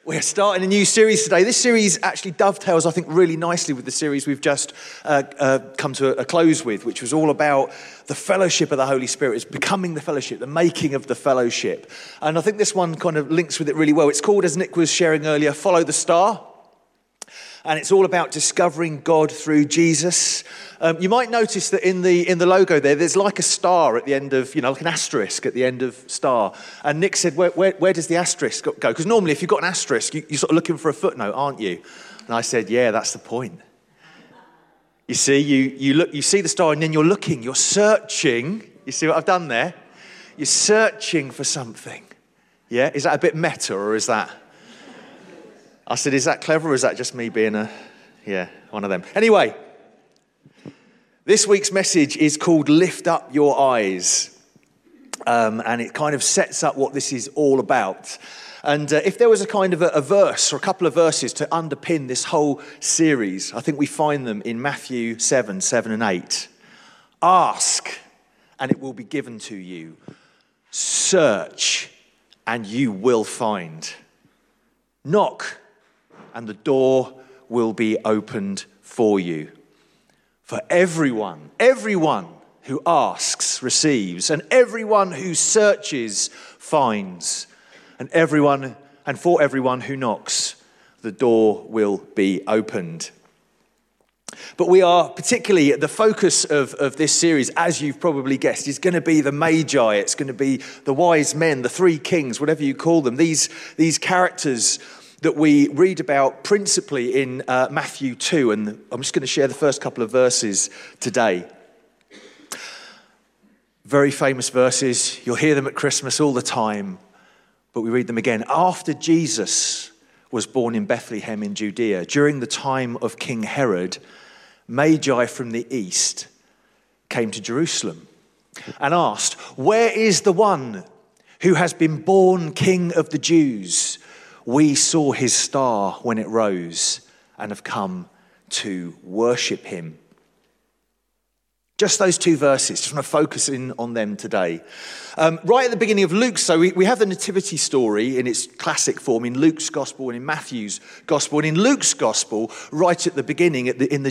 We're starting a new series today. This series actually dovetails, I think, really nicely with the series we've just come to a close with, which was all about the fellowship of the Holy Spirit. It's becoming the fellowship, the making of the fellowship. And I think this one kind of links with it really well. It's called, as Nick was sharing earlier, Follow the Star. And it's all about discovering God through Jesus. You might notice that in the logo there's like a star at the end of, like an asterisk at the end of star. And Nick said, where does the asterisk go? Because normally if you've got an asterisk, you're sort of looking for a footnote, aren't you? And I said, yeah, that's the point. You see, you see the star and then you're looking, you're searching. You see what I've done there? You're searching for something. Yeah? Is that a bit meta or is that... I said, is that clever or is that just me being one of them? Anyway, this week's message is called Lift Up Your Eyes. And it kind of sets up what this is all about. And if there was a kind of a verse or a couple of verses to underpin this whole series, I think we find them in Matthew 7 and 8. Ask, and it will be given to you. Search, and you will find. Knock, and the door will be opened for you. For everyone who asks receives, and everyone who searches finds, and for everyone who knocks, the door will be opened. But we are particularly, the focus of this series, as you've probably guessed, is going to be the Magi. It's going to be the wise men, the three kings, whatever you call them. These characters that we read about principally in Matthew 2, and I'm just going to share the first couple of verses today. Very famous verses. You'll hear them at Christmas all the time, but we read them again. After Jesus was born in Bethlehem in Judea, during the time of King Herod, Magi from the east came to Jerusalem and asked, "Where is the one who has been born King of the Jews? We saw his star when it rose and have come to worship him." Just those two verses, just want to focus in on them today. Right at the beginning of Luke, so we have the nativity story in its classic form in Luke's gospel and in Matthew's gospel. And in Luke's gospel, right at the beginning, in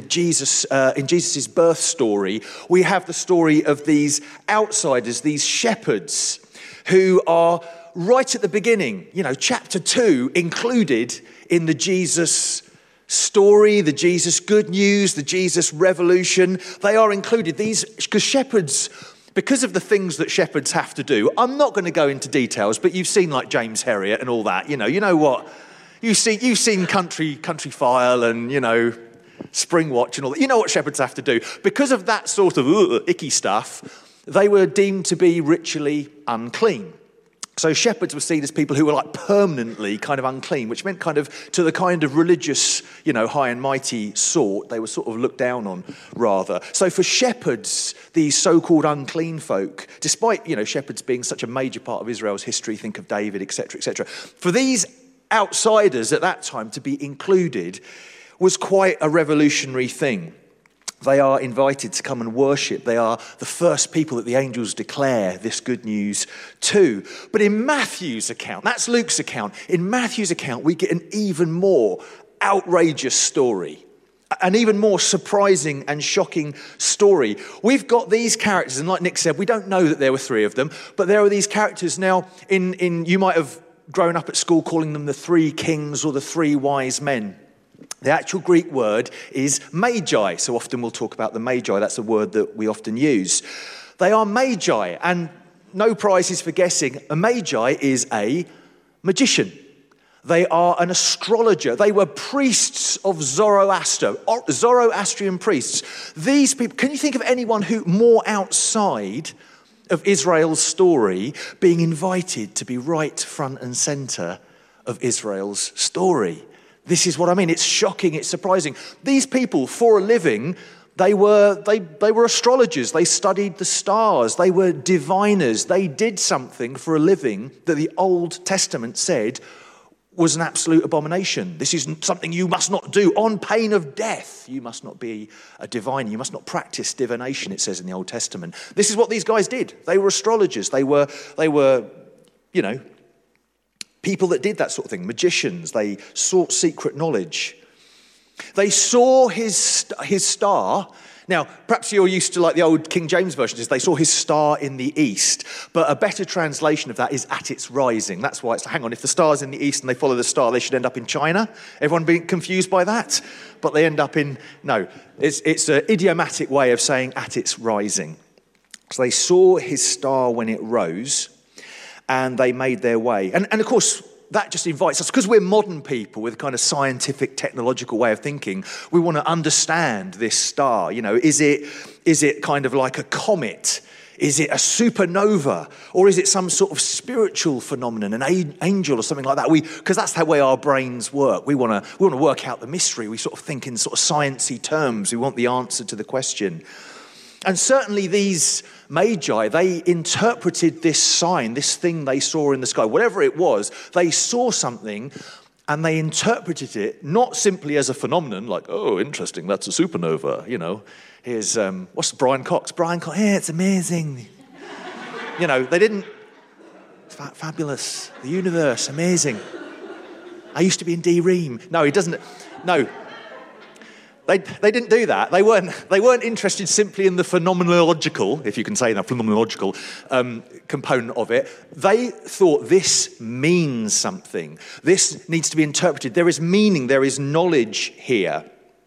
Jesus' birth story, we have the story of these outsiders, these shepherds who are right at the beginning, chapter 2 included in the Jesus story, the Jesus good news, the Jesus revolution. They are included. These, because shepherds, because of the things that shepherds have to do, I'm not going to go into details, but you've seen like James Herriot and all that. You know what? You've seen Country File and, Spring Watch and all that. You know what shepherds have to do. Because of that sort of icky stuff, they were deemed to be ritually unclean. So shepherds were seen as people who were like permanently kind of unclean, which meant kind of to the kind of religious, high and mighty sort, they were sort of looked down on rather. So for shepherds, these so-called unclean folk, despite, shepherds being such a major part of Israel's history, think of David, etc., for these outsiders at that time to be included was quite a revolutionary thing. They are invited to come and worship. They are the first people that the angels declare this good news to. But in Matthew's account, that's Luke's account, in Matthew's account, we get an even more outrageous story, an even more surprising and shocking story. We've got these characters, and like Nick said, we don't know that there were three of them, but there are these characters now in you might have grown up at school calling them the three kings or the three wise men. The actual Greek word is magi. So often we'll talk about the magi. That's a word that we often use. They are magi, and no prizes for guessing. A magi is a magician. They are an astrologer. They were priests of Zoroaster, Zoroastrian priests. These people, can you think of anyone who more outside of Israel's story being invited to be right front and center of Israel's story? This is what I mean. It's shocking. It's surprising. These people, for a living, they were astrologers. They studied the stars. They were diviners. They did something for a living that the Old Testament said was an absolute abomination. This is something you must not do on pain of death. You must not be a diviner. You must not practice divination, it says in the Old Testament. This is what these guys did. They were astrologers. They were People that did that sort of thing, magicians, they sought secret knowledge. They saw his star. Now, perhaps you're used to like the old King James version, is they saw his star in the east. But a better translation of that is at its rising. That's why it's, hang on, if the star's in the east and they follow the star, they should end up in China. Everyone being confused by that? But they end up in, no, it's an idiomatic way of saying at its rising. So they saw his star when it rose, and they made their way. And of course, that just invites us, because we're modern people with a kind of scientific, technological way of thinking, we want to understand this star. You know, is it kind of like a comet? Is it a supernova? Or is it some sort of spiritual phenomenon, an angel or something like that? Because that's the way our brains work. We want to work out the mystery. We sort of think in sort of sciencey terms. We want the answer to the question. And certainly these magi, they interpreted this sign, this thing they saw in the sky, whatever it was, they saw something and they interpreted it not simply as a phenomenon, like, oh, interesting, that's a supernova, you know. Here's, what's Brian Cox? Brian Cox, yeah, it's amazing. You know, they didn't, it's fabulous, the universe, amazing. I used to be in D-Ream. No, he doesn't, no. They didn't do that. They weren't interested simply in the phenomenological, if you can say that, phenomenological component of it. They thought this means something. This needs to be interpreted. There is meaning. There is knowledge here.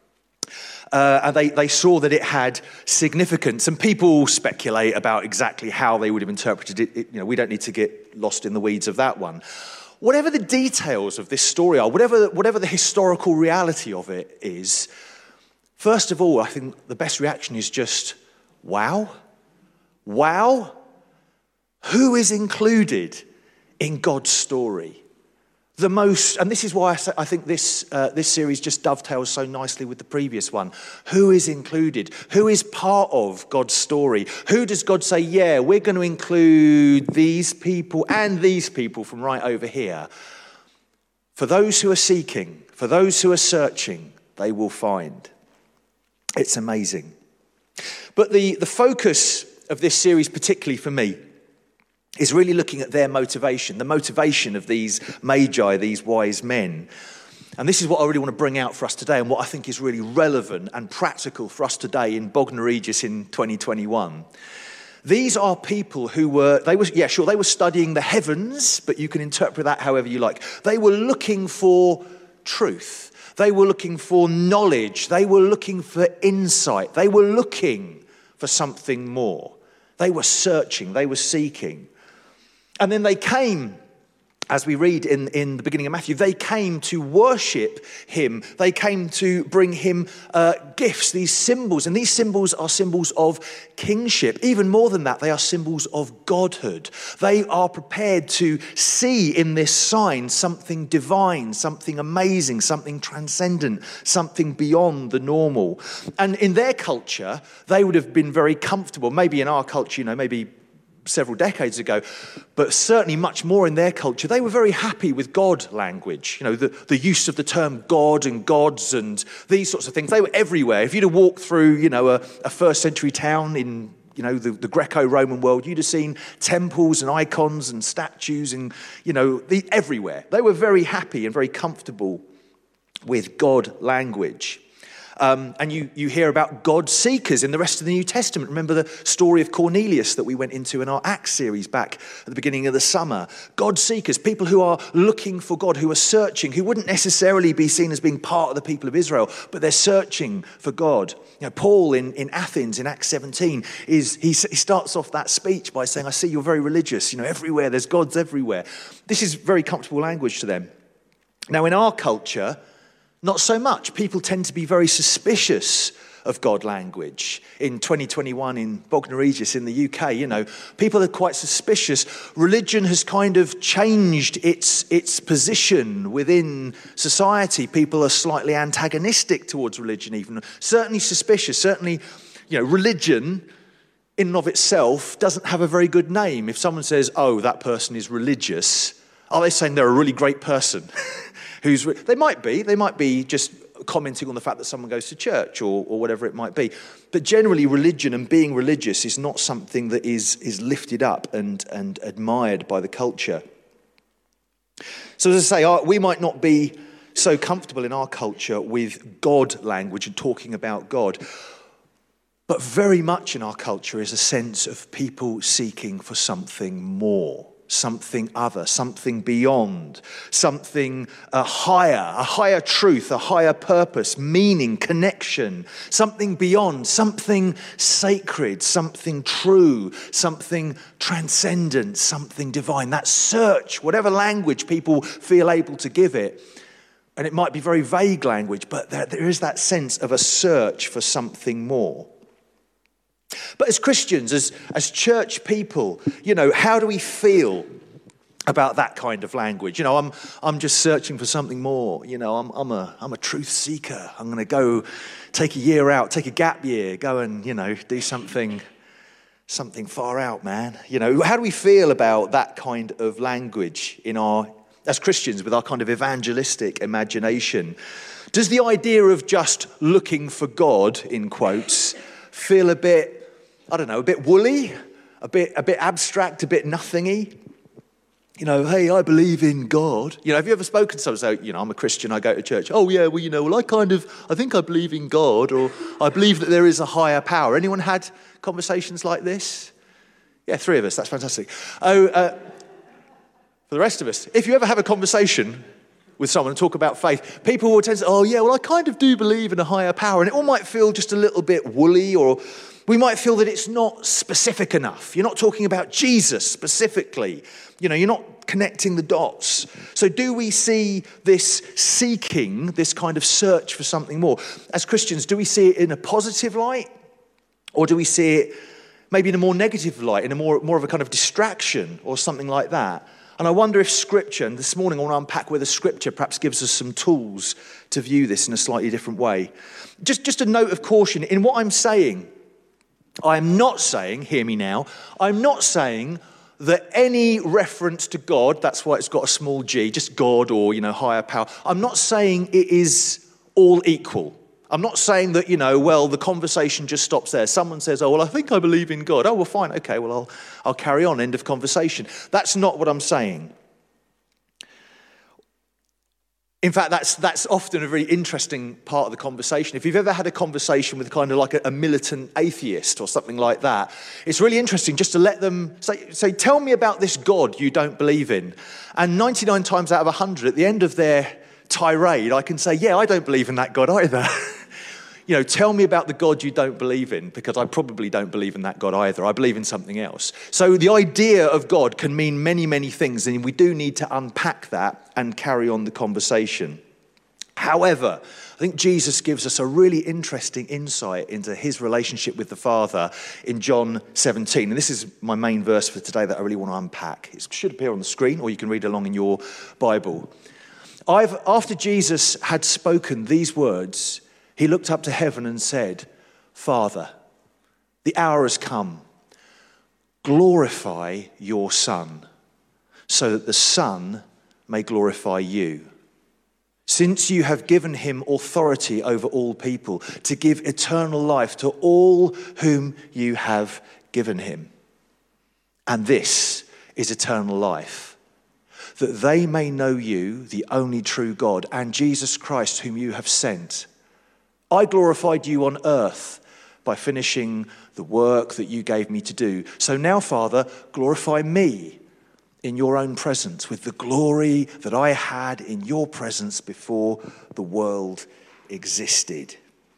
And they saw that it had significance. And people speculate about exactly how they would have interpreted it. You know, we don't need to get lost in the weeds of that one. Whatever the details of this story are, whatever the historical reality of it is, first of all, I think the best reaction is just, wow. Wow. Who is included in God's story? The most, and this is why I think this series just dovetails so nicely with the previous one. Who is included? Who is part of God's story? Who does God say, yeah, we're going to include these people and these people from right over here? For those who are seeking, for those who are searching, they will find. It's amazing. But the focus of this series, particularly for me, is really looking at their motivation, the motivation of these magi, these wise men. And this is what I really want to bring out for us today and what I think is really relevant and practical for us today in Bognor Regis in 2021. These are people who they were studying the heavens, but you can interpret that however you like. They were looking for truth. They were looking for knowledge. They were looking for insight. They were looking for something more. They were searching. They were seeking. And then they came, as we read in the beginning of Matthew, they came to worship him. They came to bring him gifts, these symbols. And these symbols are symbols of kingship. Even more than that, they are symbols of godhood. They are prepared to see in this sign something divine, something amazing, something transcendent, something beyond the normal. And in their culture, they would have been very comfortable. Maybe in our culture, maybe several decades ago, but certainly much more in their culture, they were very happy with God language. The use of the term God and gods and these sorts of things. They were everywhere. If you'd have walked through, a first century town in, the Greco-Roman world, you'd have seen temples and icons and statues and, everywhere. They were very happy and very comfortable with God language. And you hear about God seekers in the rest of the New Testament. Remember the story of Cornelius that we went into in our Acts series back at the beginning of the summer. God seekers, people who are looking for God, who are searching, who wouldn't necessarily be seen as being part of the people of Israel, but they're searching for God. Paul in Athens in Acts 17, he starts off that speech by saying, I see you're very religious, everywhere, there's gods everywhere. This is very comfortable language to them. Now in our culture, not so much. People tend to be very suspicious of God language. In 2021 in Bognor Regis in the UK, people are quite suspicious. Religion has kind of changed its position within society. People are slightly antagonistic towards religion even. Certainly suspicious. Certainly, religion in and of itself doesn't have a very good name. If someone says, oh, that person is religious, are they saying they're a really great person? They might be just commenting on the fact that someone goes to church or whatever it might be. But generally religion and being religious is not something that is lifted up and admired by the culture. So as I say, we might not be so comfortable in our culture with God language and talking about God, but very much in our culture is a sense of people seeking for something more, something other, something beyond, something higher, a higher truth, a higher purpose, meaning, connection, something beyond, something sacred, something true, something transcendent, something divine. That search, whatever language people feel able to give it, and it might be very vague language, but there is that sense of a search for something more. But as Christians, as church people, how do we feel about that kind of language? I'm just searching for something more. I'm a truth seeker. I'm going to go take a year out, take a gap year, go and, do something far out, man. How do we feel about that kind of language as Christians with our kind of evangelistic imagination? Does the idea of just looking for God, in quotes, feel a bit woolly, a bit abstract, a bit nothingy? Hey, I believe in God. Have you ever spoken to someone say, I'm a Christian, I go to church. Oh yeah, well, I think I believe in God, or I believe that there is a higher power. Anyone had conversations like this? Yeah, 3 of us, that's fantastic. For the rest of us, if you ever have a conversation with someone and talk about faith, people will tend to say, oh yeah, well, I kind of do believe in a higher power. And it all might feel just a little bit woolly, or we might feel that it's not specific enough. You're not talking about Jesus specifically. You're not connecting the dots. So do we see this seeking, this kind of search for something more? As Christians, do we see it in a positive light? Or do we see it maybe in a more negative light, in a more of a kind of distraction or something like that? And I wonder if Scripture, and this morning I want to unpack whether Scripture perhaps gives us some tools to view this in a slightly different way. Just a note of caution. In what I'm saying, I'm not saying, hear me now, I'm not saying that any reference to God, that's why it's got a small g, just God or, higher power, I'm not saying it is all equal. I'm not saying that, the conversation just stops there. Someone says, oh, well, I think I believe in God. Oh, well, fine. Okay, well, I'll carry on. End of conversation. That's not what I'm saying. In fact, that's often a very interesting part of the conversation. If you've ever had a conversation with kind of like a militant atheist or something like that, it's really interesting just to let them say, tell me about this God you don't believe in. And 99 times out of 100, at the end of their tirade, I can say, yeah, I don't believe in that God either. Tell me about the God you don't believe in, because I probably don't believe in that God either. I believe in something else. So the idea of God can mean many, many things, and we do need to unpack that and carry on the conversation. However, I think Jesus gives us a really interesting insight into his relationship with the Father in John 17. And this is my main verse for today that I really want to unpack. It should appear on the screen, or you can read along in your Bible. After Jesus had spoken these words, he looked up to heaven and said, Father, the hour has come. Glorify your Son, so that the Son may glorify you. Since you have given him authority over all people, to give eternal life to all whom you have given him. And this is eternal life, that they may know you, the only true God, and Jesus Christ, whom you have sent. I glorified you on earth by finishing the work that you gave me to do. So now, Father, glorify me in your own presence with the glory that I had in your presence before the world existed.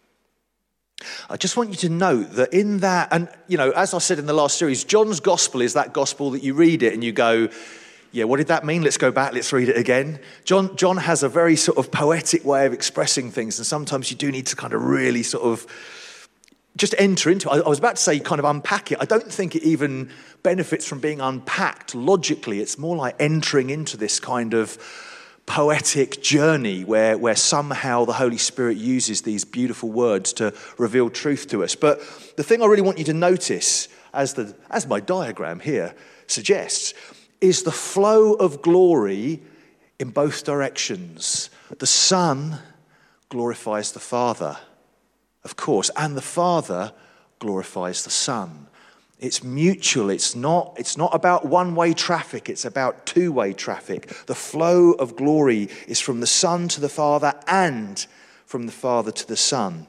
I just want you to note that in that, and as I said in the last series, John's gospel is that gospel that you read it and you go, yeah, what did that mean? Let's go back, let's read it again. John has a very sort of poetic way of expressing things, and sometimes you do need to kind of really sort of just enter into it. I was about to say kind of unpack it. I don't think it even benefits from being unpacked logically. It's more like entering into this kind of poetic journey where somehow the Holy Spirit uses these beautiful words to reveal truth to us. But the thing I really want you to notice, as my diagram here suggests, is the flow of glory in both directions. The Son glorifies the Father, of course, and the Father glorifies the Son. It's mutual. It's not about one-way traffic. It's about two-way traffic. The flow of glory is from the Son to the Father and from the Father to the Son.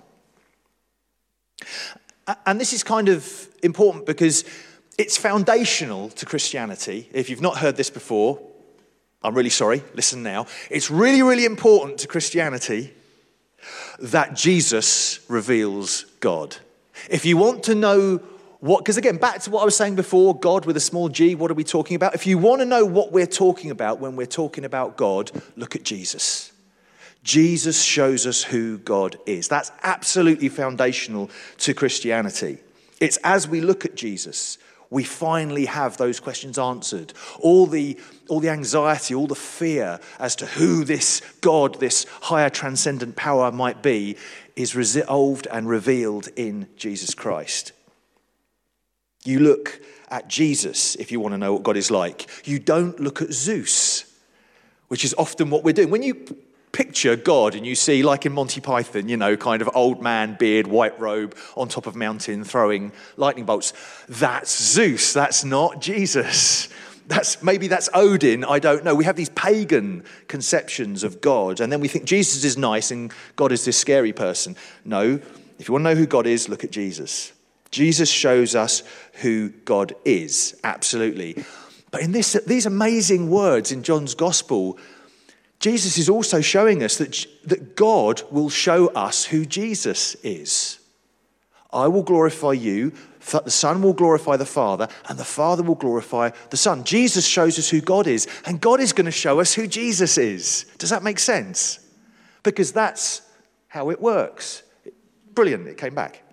And this is kind of important because it's foundational to Christianity. If you've not heard this before, I'm really sorry. Listen now. It's really, really important to Christianity that Jesus reveals God. If you want to know what, because again, back to what I was saying before, God with a small g, what are we talking about? If you want to know what we're talking about when we're talking about God, look at Jesus. Jesus shows us who God is. That's absolutely foundational to Christianity. It's as we look at Jesus, we finally have those questions answered. All the anxiety, all the fear as to who this God, this higher transcendent power might be, is resolved and revealed in Jesus Christ. You look at Jesus if you want to know what God is like. You don't look at Zeus, which is often what we're doing. When you picture God and you see, like in Monty Python, kind of old man, beard, white robe, on top of mountain throwing lightning bolts, that's Zeus. That's not Jesus. Maybe that's Odin, I don't know. We have these pagan conceptions of God, and then we think Jesus is nice and God is this scary person. No, if you want to know who God is, look at Jesus. Jesus shows us who God is, absolutely. But in these amazing words in John's Gospel, Jesus is also showing us that God will show us who Jesus is. I will glorify you, the Son will glorify the Father, and the Father will glorify the Son. Jesus shows us who God is, and God is going to show us who Jesus is. Does that make sense? Because that's how it works. Brilliant, it came back.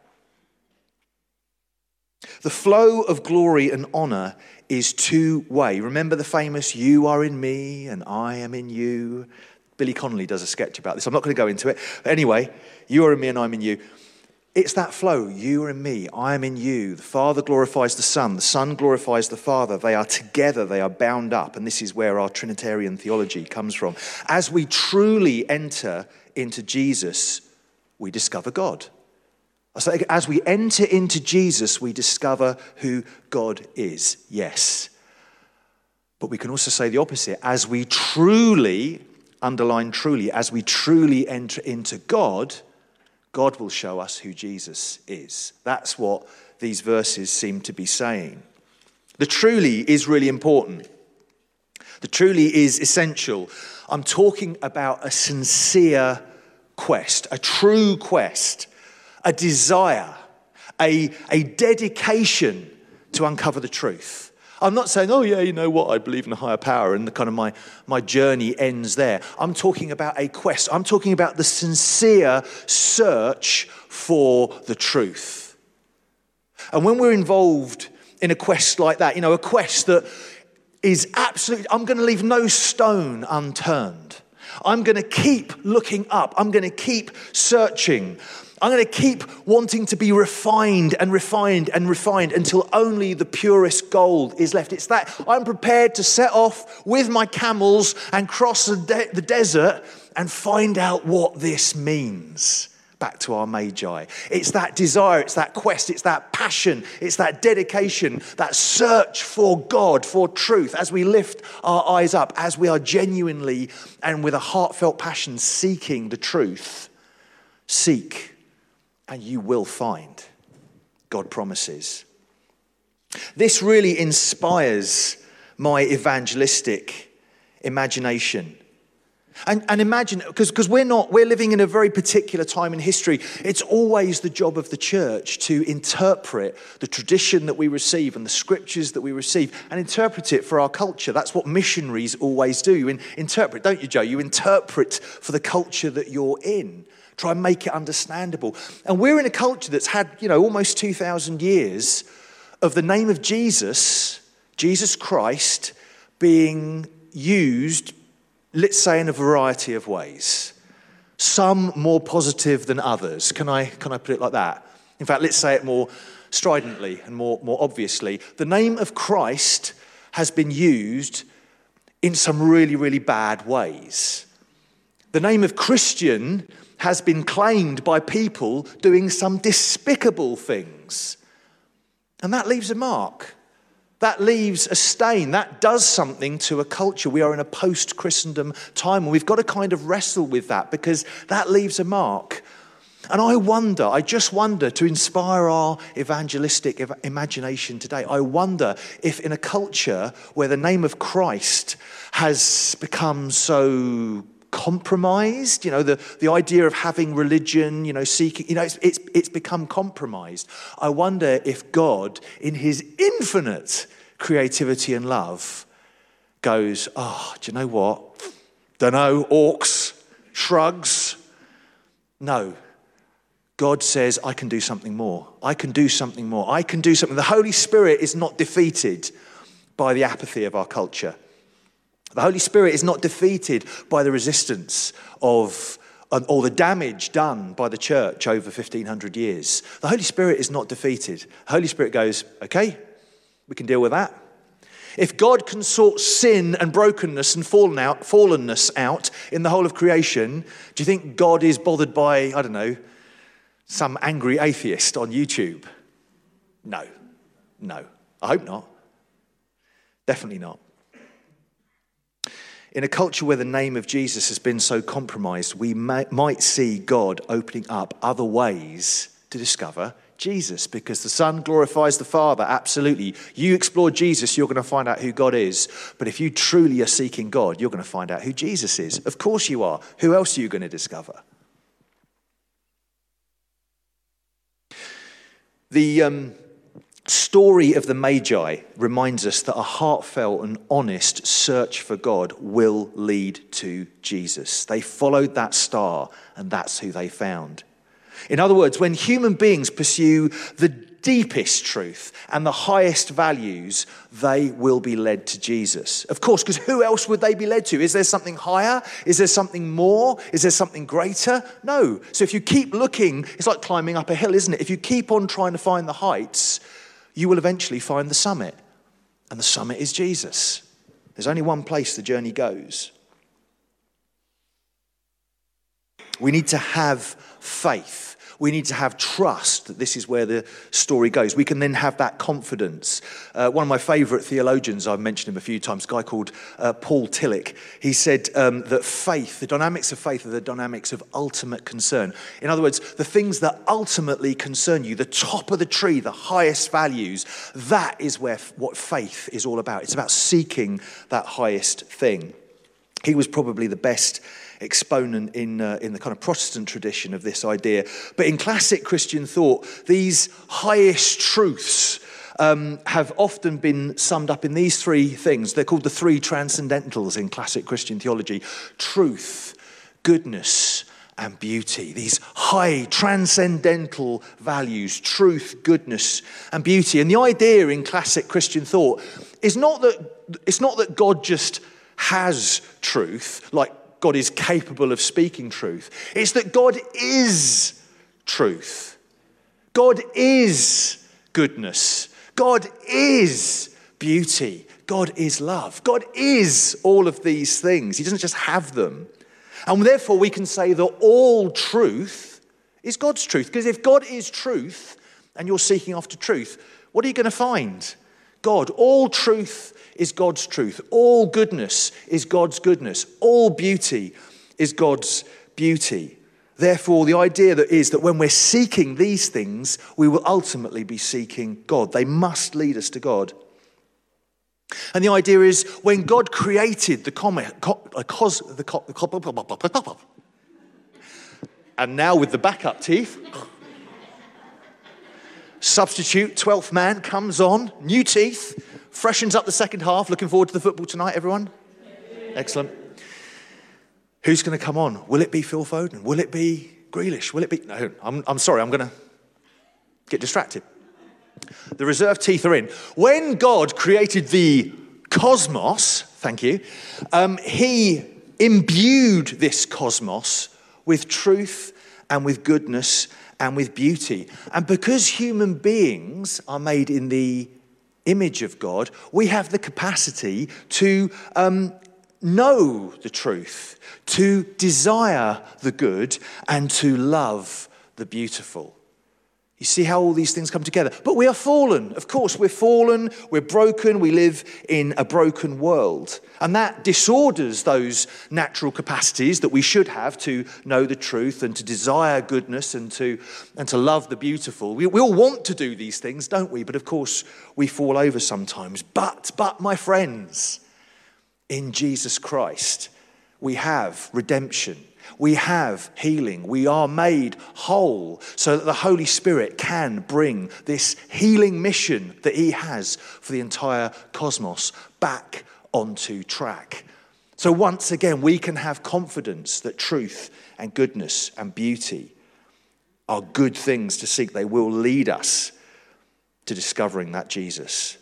The flow of glory and honor is two-way. Remember the famous "you are in me and I am in you"? Billy Connolly does a sketch about this. I'm not going to go into it. But anyway, you are in me and I'm in you. It's that flow. You are in me, I am in you. The Father glorifies the Son glorifies the Father. They are together, they are bound up. And this is where our Trinitarian theology comes from. As we truly enter into Jesus, we discover God. So as we enter into Jesus, we discover who God is, yes. But we can also say the opposite. As we truly, underline truly, as we truly enter into God, God will show us who Jesus is. That's what these verses seem to be saying. The truly is really important. The truly is essential. I'm talking about a sincere quest, a true quest, a desire, a dedication to uncover the truth. I'm not saying, oh yeah, you know what, I believe in a higher power and the kind of my journey ends there. I'm talking about a quest. I'm talking about the sincere search for the truth. And when we're involved in a quest like that, a quest that is absolutely, I'm going to leave no stone unturned. I'm going to keep looking up. I'm going to keep searching. I'm going to keep wanting to be refined and refined and refined until only the purest gold is left. It's that I'm prepared to set off with my camels and cross the desert and find out what this means. Back to our Magi. It's that desire, it's that quest, it's that passion, it's that dedication, that search for God, for truth, as we lift our eyes up, as we are genuinely and with a heartfelt passion seeking the truth. Seek. And you will find, God promises. This really inspires my evangelistic imagination. And imagine, because we're living in a very particular time in history. It's always the job of the church to interpret the tradition that we receive and the scriptures that we receive and interpret it for our culture. That's what missionaries always do. You interpret, don't you, Joe? You interpret for the culture that you're in. Try and make it understandable. And we're in a culture that's had, almost 2,000 years of the name of Jesus Christ, being used, let's say, in a variety of ways. Some more positive than others. Can I put it like that? In fact, let's say it more stridently and more obviously. The name of Christ has been used in some really, really bad ways. The name of Christian has been claimed by people doing some despicable things. And that leaves a mark. That leaves a stain. That does something to a culture. We are in a post-Christendom time, and we've got to kind of wrestle with that because that leaves a mark. And I just wonder, to inspire our evangelistic imagination today, I wonder if in a culture where the name of Christ has become so compromised, the idea of having religion, seeking, it's become compromised. I wonder if God, in his infinite creativity and love, goes, do you know what? Don't know, orcs, shrugs. No. God says, I can do something more. I can do something more. I can do something. The Holy Spirit is not defeated by the apathy of our culture. The Holy Spirit is not defeated by the resistance of or the damage done by the church over 1,500 years. The Holy Spirit is not defeated. The Holy Spirit goes, okay, we can deal with that. If God can sort sin and brokenness and fallenness out in the whole of creation, do you think God is bothered by, some angry atheist on YouTube? No. I hope not. Definitely not. In a culture where the name of Jesus has been so compromised, we might see God opening up other ways to discover Jesus, because the Son glorifies the Father, absolutely. You explore Jesus, you're going to find out who God is. But if you truly are seeking God, you're going to find out who Jesus is. Of course you are. Who else are you going to discover? The story of the Magi reminds us that a heartfelt and honest search for God will lead to Jesus. They followed that star, and that's who they found. In other words, when human beings pursue the deepest truth and the highest values, they will be led to Jesus. Of course, because who else would they be led to? Is there something higher? Is there something more? Is there something greater? No. So if you keep looking, it's like climbing up a hill, isn't it? If you keep on trying to find the heights, you will eventually find the summit. And the summit is Jesus. There's only one place the journey goes. We need to have faith. We need to have trust that this is where the story goes. We can then have that confidence. One of my favourite theologians, I've mentioned him a few times, a guy called Paul Tillich, he said that faith, the dynamics of faith are the dynamics of ultimate concern. In other words, the things that ultimately concern you, the top of the tree, the highest values, that is what faith is all about. It's about seeking that highest thing. He was probably the best exponent in the kind of Protestant tradition of this idea. But in classic Christian thought, these highest truths have often been summed up in these three things. They're called the three transcendentals in classic Christian theology: truth, goodness, and beauty. These high transcendental values: truth, goodness, and beauty. And the idea in classic Christian thought is not that God just has truth, like God is capable of speaking truth. It's that God is truth. God is goodness. God is beauty. God is love. God is all of these things. He doesn't just have them. And therefore we can say that all truth is God's truth. Because if God is truth and you're seeking after truth, what are you going to find? God. All truth is God's truth. All goodness is God's goodness. All beauty is God's beauty. Therefore, the idea is that when we're seeking these things, we will ultimately be seeking God. They must lead us to God. And the idea is when God created and now with the backup teeth, substitute, 12th man comes on, new teeth, freshens up the second half. Looking forward to the football tonight, everyone? Excellent. Who's going to come on? Will it be Phil Foden? Will it be Grealish? Will it be... No, I'm sorry, I'm going to get distracted. The reserve teeth are in. When God created the cosmos, thank you, he imbued this cosmos with truth and with goodness and with beauty. And because human beings are made in the image of God, we have the capacity to know the truth, to desire the good, and to love the beautiful. You see how all these things come together. But we are fallen. Of course, we're fallen, we're broken, we live in a broken world. And that disorders those natural capacities that we should have to know the truth and to desire goodness and to love the beautiful. We all want to do these things, don't we? But of course, we fall over sometimes. But my friends, in Jesus Christ, we have redemption. We have healing. We are made whole so that the Holy Spirit can bring this healing mission that he has for the entire cosmos back onto track. So once again, we can have confidence that truth and goodness and beauty are good things to seek. They will lead us to discovering that Jesus.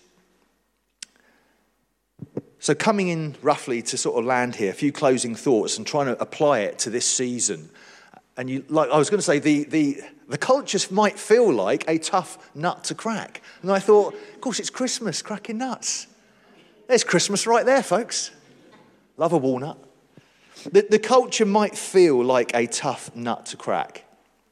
So coming in roughly to sort of land here, a few closing thoughts and trying to apply it to this season. And like I was going to say, the culture might feel like a tough nut to crack. And I thought, of course, it's Christmas, cracking nuts. There's Christmas right there, folks. Love a walnut. The culture might feel like a tough nut to crack.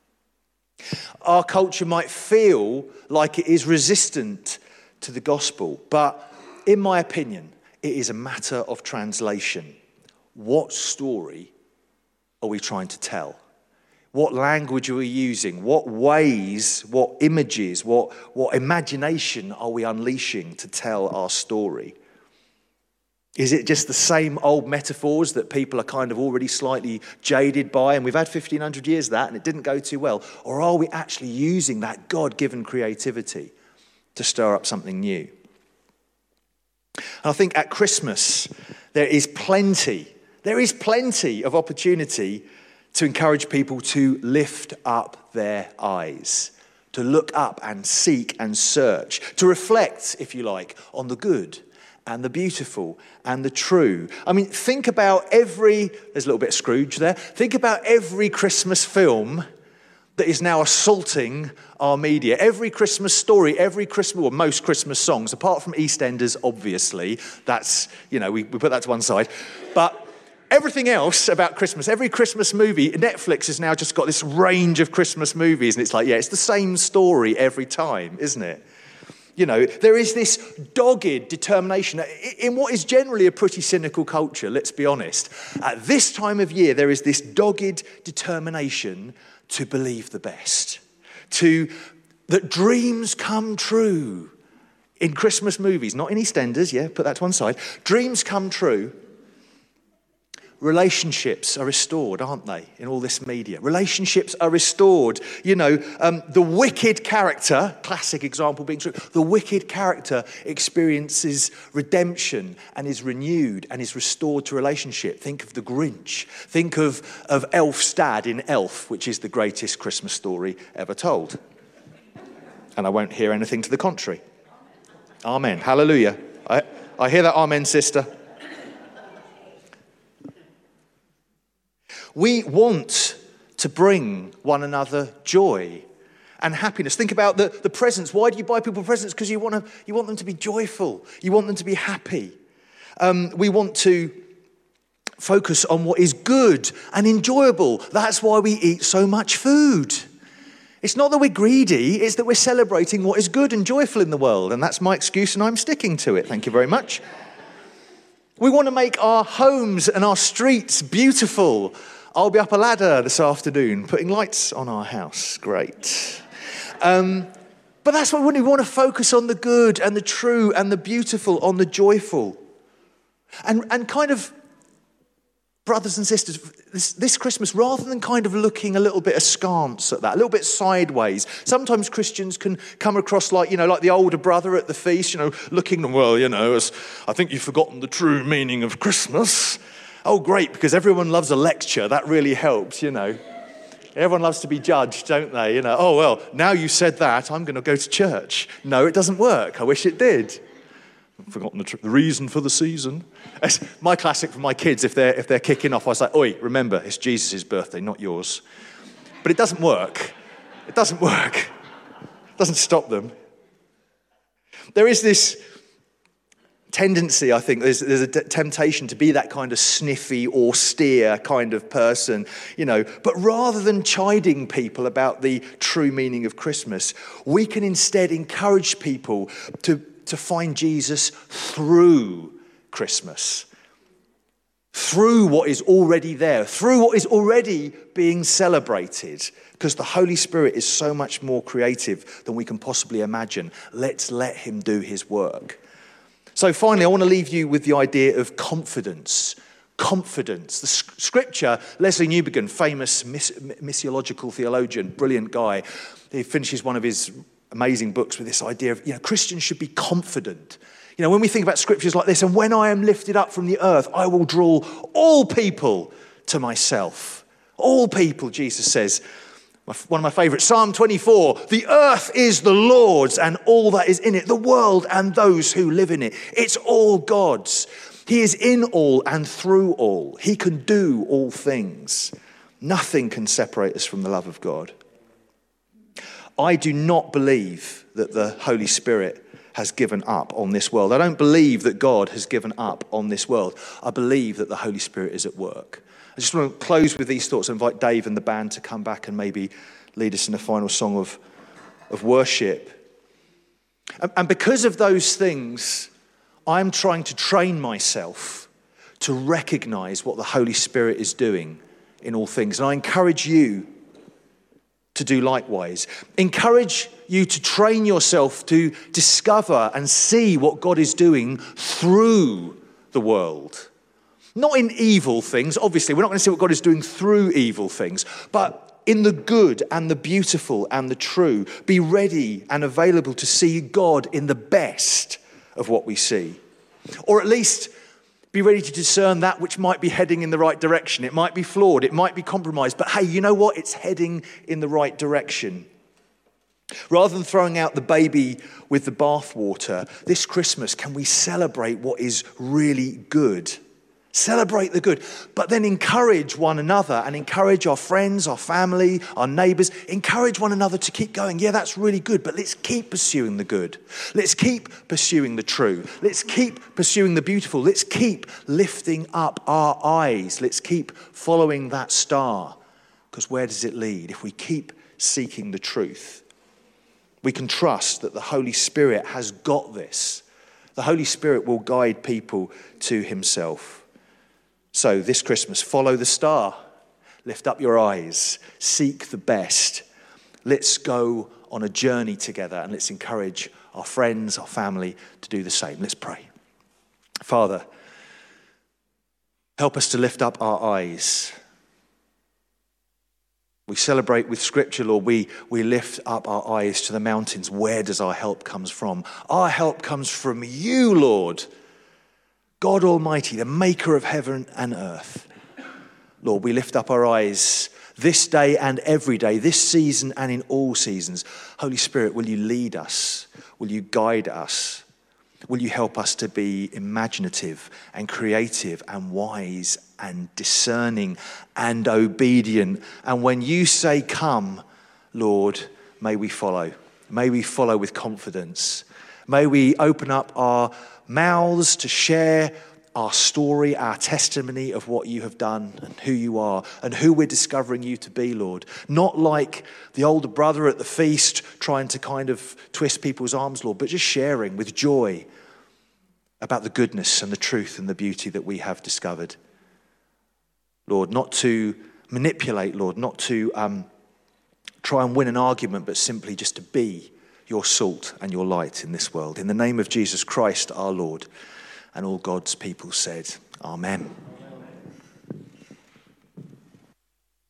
Our culture might feel like it is resistant to the gospel. But in my opinion, it is a matter of translation. What story are we trying to tell? What language are we using? What ways, what images, what imagination are we unleashing to tell our story? Is it just the same old metaphors that people are kind of already slightly jaded by, and we've had 1,500 years of that and it didn't go too well? Or are we actually using that God-given creativity to stir up something new? And I think at Christmas, there is plenty of opportunity to encourage people to lift up their eyes, to look up and seek and search, to reflect, if you like, on the good and the beautiful and the true. I mean, there's a little bit of Scrooge there. Think about every Christmas film that is now assaulting our media. Every Christmas story, most Christmas songs, apart from EastEnders, obviously, that's, we put that to one side. But everything else about Christmas, every Christmas movie, Netflix has now just got this range of Christmas movies, and it's like, it's the same story every time, isn't it? There is this dogged determination in what is generally a pretty cynical culture, let's be honest. At this time of year, there is this dogged determination to believe the best, that dreams come true in Christmas movies, not in EastEnders, put that to one side. Dreams come true. Relationships are restored, aren't they, in all this media? Relationships are restored. The wicked character, classic example being true, the wicked character experiences redemption and is renewed and is restored to relationship. Think of the Grinch. Think of Elf's dad in Elf, which is the greatest Christmas story ever told. And I won't hear anything to the contrary. Amen. Hallelujah. I hear that amen, sister. We want to bring one another joy and happiness. Think about the presents. Why do you buy people presents? Because you want them to be joyful. You want them to be happy. We want to focus on what is good and enjoyable. That's why we eat so much food. It's not that we're greedy, it's that we're celebrating what is good and joyful in the world. And that's my excuse, and I'm sticking to it. Thank you very much. We want to make our homes and our streets beautiful. I'll be up a ladder this afternoon putting lights on our house. Great. But that's what we want to focus on, the good and the true and the beautiful, on the joyful. And kind of, brothers and sisters, this Christmas, rather than kind of looking a little bit askance at that, a little bit sideways, sometimes Christians can come across like the older brother at the feast, looking, I think you've forgotten the true meaning of Christmas. Oh, great, because everyone loves a lecture. That really helps, Everyone loves to be judged, don't they? Oh, well, now you said that, I'm going to go to church. No, it doesn't work. I wish it did. I've forgotten the reason for the season. It's my classic for my kids, if they're kicking off, I was like, oi, remember, it's Jesus' birthday, not yours. But it doesn't work. It doesn't work. It doesn't stop them. There is this tendency, I think, there's a temptation to be that kind of sniffy, austere kind of person, But rather than chiding people about the true meaning of Christmas, we can instead encourage people to find Jesus through Christmas. Through what is already there, through what is already being celebrated, because the Holy Spirit is so much more creative than we can possibly imagine. Let's let him do his work. So finally, I want to leave you with the idea of confidence. Confidence. The scripture, Leslie Newbigin, famous missiological theologian, brilliant guy, he finishes one of his amazing books with this idea of, Christians should be confident. When we think about scriptures like this, and when I am lifted up from the earth, I will draw all people to myself. All people, Jesus says. One of my favourites, Psalm 24, the earth is the Lord's and all that is in it, the world and those who live in it. It's all God's. He is in all and through all. He can do all things. Nothing can separate us from the love of God. I do not believe that the Holy Spirit has given up on this world. I don't believe that God has given up on this world. I believe that the Holy Spirit is at work. I just want to close with these thoughts and invite Dave and the band to come back and maybe lead us in a final song of worship. And because of those things, I'm trying to train myself to recognize what the Holy Spirit is doing in all things. And I encourage you to do likewise. Encourage you to train yourself to discover and see what God is doing through the world. Not in evil things, obviously. We're not going to see what God is doing through evil things, but in the good and the beautiful and the true. Be ready and available to see God in the best of what we see. Or at least be ready to discern that which might be heading in the right direction. It might be flawed, it might be compromised, but hey, you know what? It's heading in the right direction. Rather than throwing out the baby with the bathwater, this Christmas, can we celebrate what is really good? Celebrate the good, but then encourage one another and encourage our friends, our family, our neighbours. Encourage one another to keep going. Yeah, that's really good, but let's keep pursuing the good. Let's keep pursuing the true. Let's keep pursuing the beautiful. Let's keep lifting up our eyes. Let's keep following that star, because where does it lead? If we keep seeking the truth, we can trust that the Holy Spirit has got this. The Holy Spirit will guide people to himself. So this Christmas, follow the star, lift up your eyes, seek the best. Let's go on a journey together and let's encourage our friends, our family to do the same. Let's pray. Father, help us to lift up our eyes. We celebrate with Scripture, Lord. We lift up our eyes to the mountains. Where does our help come from? Our help comes from you, Lord. God Almighty, the maker of heaven and earth. Lord, we lift up our eyes this day and every day, this season and in all seasons. Holy Spirit, will you lead us? Will you guide us? Will you help us to be imaginative and creative and wise and discerning and obedient? And when you say come, Lord, may we follow. May we follow with confidence. May we open up our mouths to share our story, our testimony of what you have done and who you are and who we're discovering you to be, Lord. Not like the older brother at the feast trying to kind of twist people's arms, Lord, but just sharing with joy about the goodness and the truth and the beauty that we have discovered. Lord, not to manipulate, Lord, not to try and win an argument, but simply just to be your salt and your light in this world. In the name of Jesus Christ, our Lord, and all God's people said, Amen.